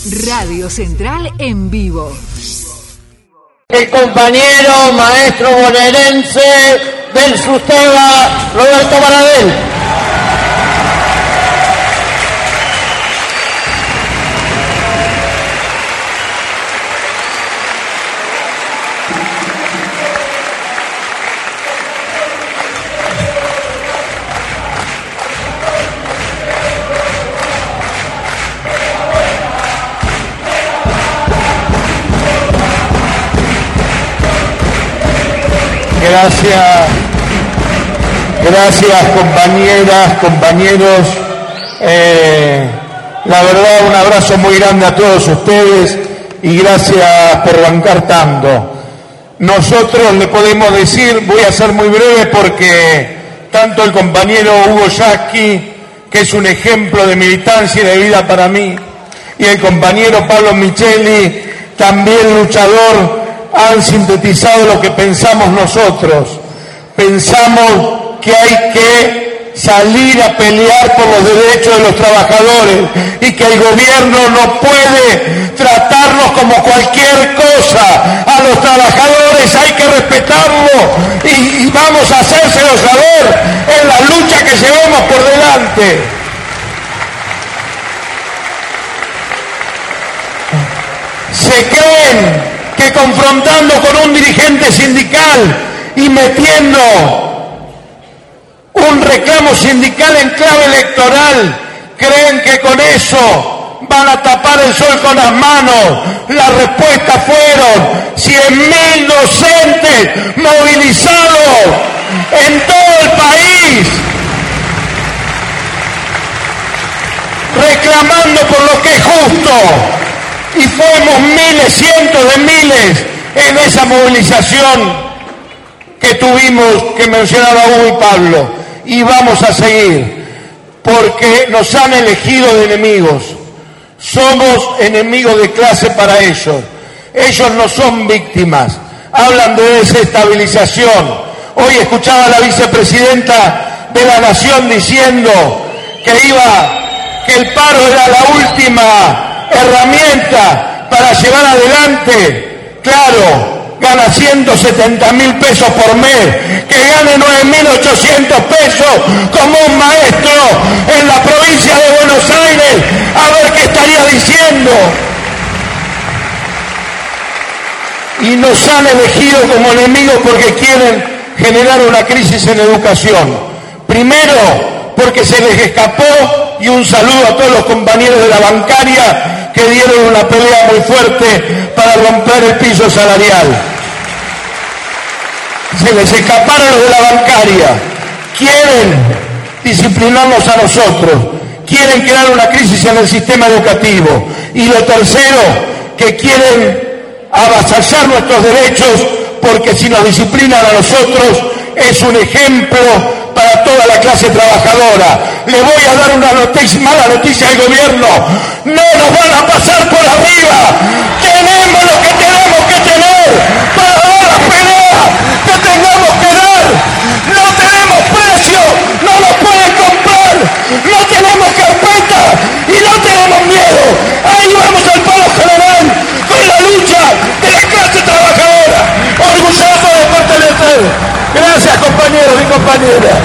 Radio Central en vivo. El compañero maestro bonaerense del Susteva, Roberto Baradel. Gracias compañeras, compañeros. La verdad, un abrazo muy grande a todos ustedes y gracias por bancar tanto. Nosotros le podemos decir, voy a ser muy breve porque tanto el compañero Hugo Yasky, que es un ejemplo de militancia y de vida para mí, y el compañero Pablo Micheli, también luchador, han sintetizado lo que pensamos nosotros. Pensamos que hay que salir a pelear por los derechos de los trabajadores y que el gobierno no puede tratarnos como cualquier cosa. A los trabajadores hay que respetarlo y vamos a hacérselo saber en la lucha que llevamos por delante. Se creen que confrontando con un dirigente sindical y metiendo un reclamo sindical en clave electoral, creen que con eso van a tapar el sol con las manos. La respuesta fueron 100.000 docentes movilizados en todo el país, reclamando por lo que es justo. Y fuimos miles, cientos de miles en esa movilización que tuvimos, que mencionaba Hugo y Pablo. Y vamos a seguir, porque nos han elegido de enemigos. Somos enemigos de clase para ellos. Ellos no son víctimas. Hablan de desestabilización. Hoy escuchaba a la vicepresidenta de la Nación diciendo que el paro era la última herramienta para llevar adelante. Claro, gana 170.000 pesos por mes, que gane 9.800 pesos como un maestro en la provincia de Buenos Aires, a ver qué estaría diciendo. Y nos han elegido como enemigos porque quieren generar una crisis en educación. Primero, porque se les escapó, y un saludo a todos los compañeros de la bancaria que dieron una pelea muy fuerte para romper el piso salarial. Se les escaparon los de la bancaria. Quieren disciplinarnos a nosotros. Quieren crear una crisis en el sistema educativo. Y lo tercero, que quieren avasallar nuestros derechos, porque si nos disciplinan a nosotros es un ejemplo para toda la clase trabajadora. Le voy a dar una mala noticia al gobierno. No nos van a pasar por arriba. Tenemos lo que tenemos que tener para dar la pelea que tengamos que dar. No tenemos precio, no nos pueden comprar. No tenemos carpeta y no tenemos miedo. Ahí vamos al paro general con la lucha de la clase trabajadora. Orgulloso de pertenecer. Gracias, compañeros y compañeras.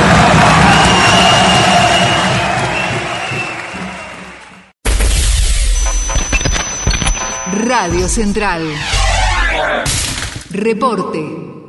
Radio Central. Reporte.